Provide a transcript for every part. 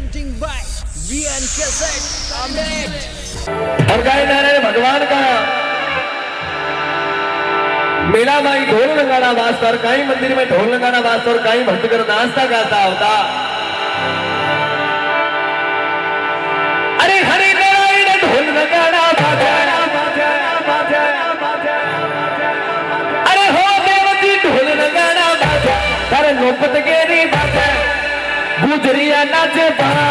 presenting by VN Cassette Amet। और गाय नारायण भगवान का मेला माई ढोल लगाना वास्ता और कहीं मंदिर में ढोल लगाना वास्ता और कहीं भक्तगण नाश्ता गाता होता। अरे हरे नारायण ढोल लगाना अरे हो देवती ढोल लगाना तारे नौबत गेरी बात गुजरिया नाचे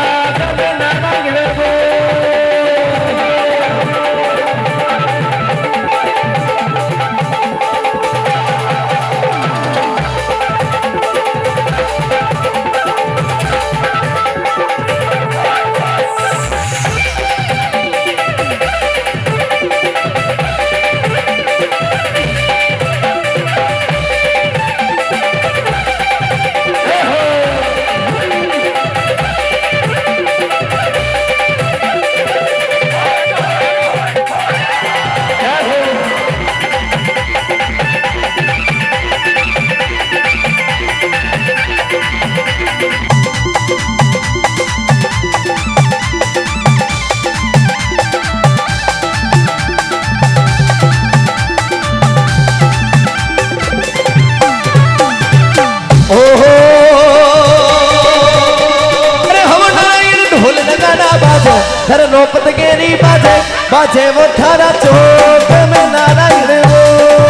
धर नौपत गेरी बाजे बाजे वो थारा चौक में नारायण वो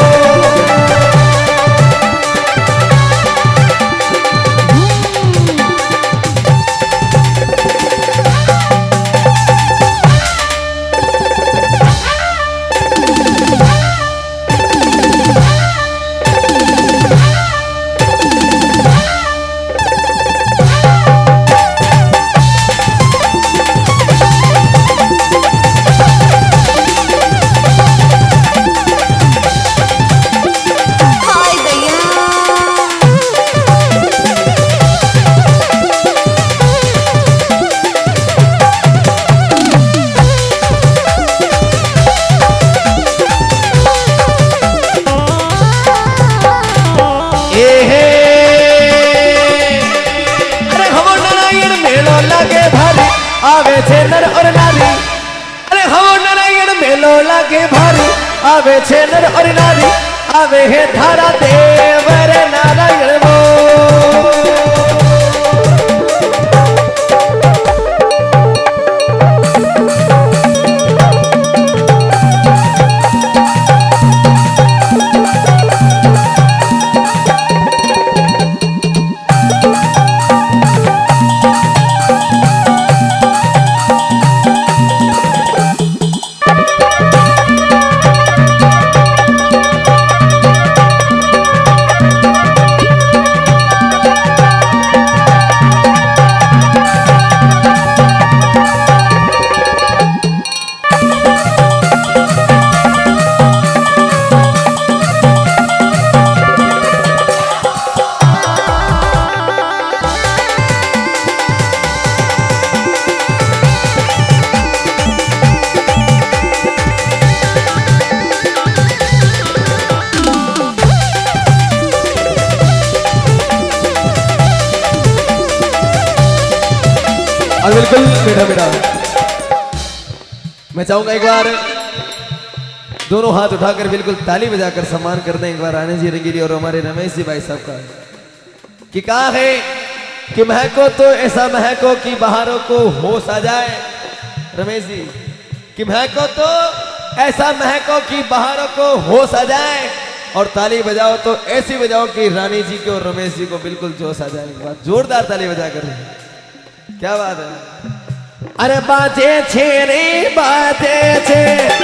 आवे छे नर और नारी। अरे हो नारायण मेलो लागे भारी आवे छे नर और नारी आवे है थारा देव रे नारायण वो और बिल्कुल बेटा बेटा मैं चाहूंगा एक बार दोनों हाथ उठाकर बिल्कुल ताली बजाकर सम्मान कर दें एक बार आनंद जी रंगीली और हमारे रमेश जी भाई साहब का कि कहा है कि महको तो ऐसा महको कि बाहरों को होश आ जाए। रमेश जी कि महको तो ऐसा महको कि बाहरों को होश आ जाए और ताली बजाओ तो ऐसी बजाओ कि रानी जी को और रमेश जी को बिल्कुल जोश आ जाए। एक बार जोरदार ताली बजा कर क्या बात है। अरे बाजे छे रे बाजे छे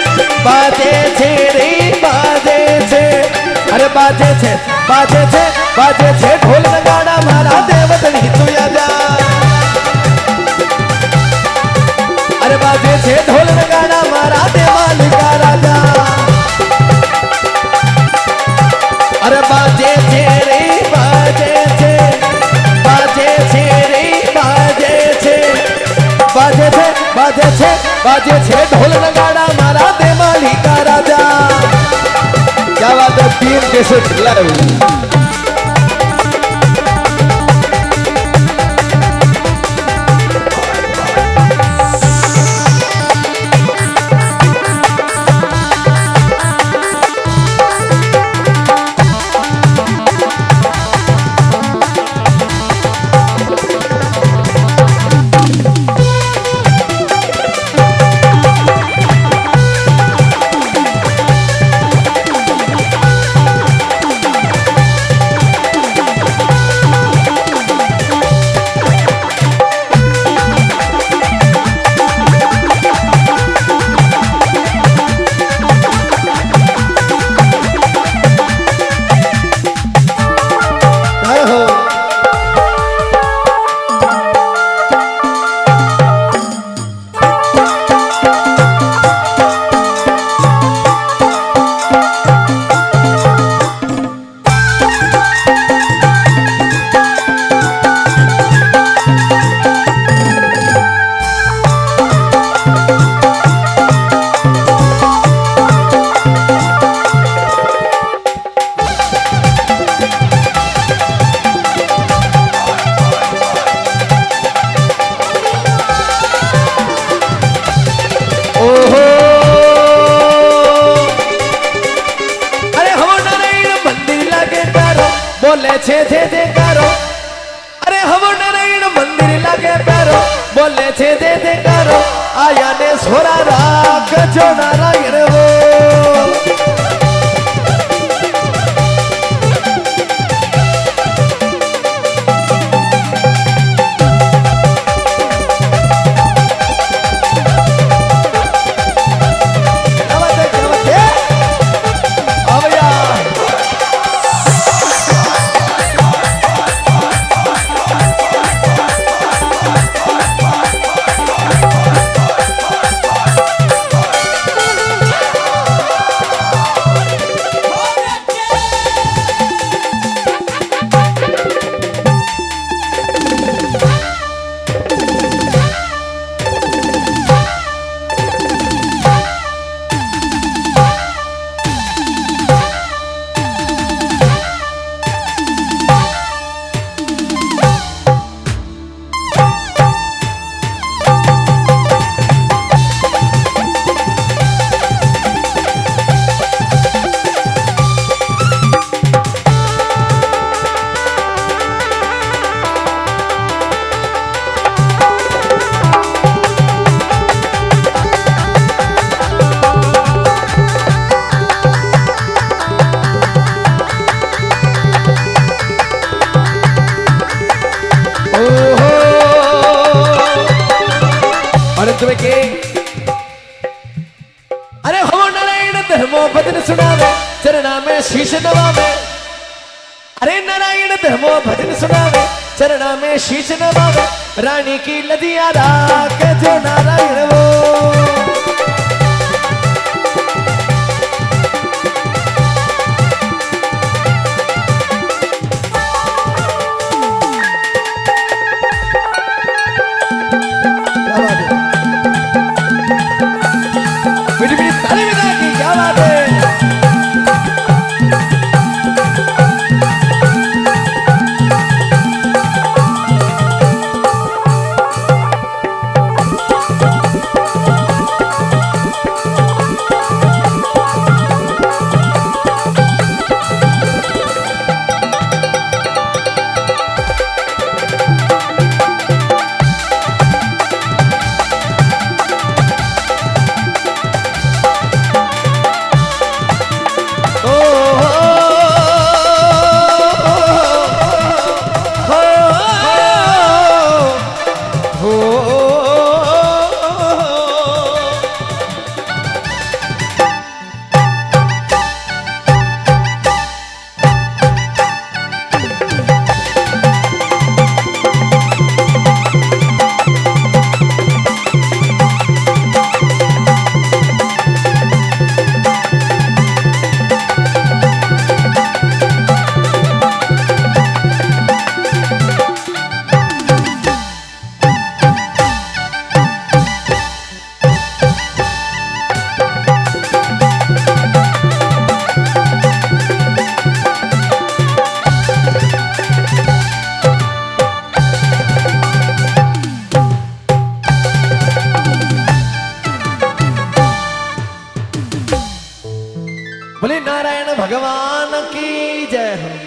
रे बाजे छे अरे बाजे छे ढोल नगाड़ा मारा देवतनी तू आजा। अरे बाजे छे ढोल नगाड़ा मारा देवाली का राजा। अरे बाजे छे रे बाजे छे रे बाजे छे ढोल नगाड़ा मारा देवाली का राजा। क्या बात है तीन कैसे प्यारो अरे हम नारायण मंदिर लागे प्यारो बोले छे दे दे करो आया ने सोरा राग जो नारायण वो तुम्हें के अरे हो नारायण धर्मो भजन सुनावे चरणा में शीश नवावे अरे नारायण धर्मो भजन सुनावे चरणा में शीश नवावे रानी की लदिया राख जो नारायण वो बोले नारायण भगवान की जय हो।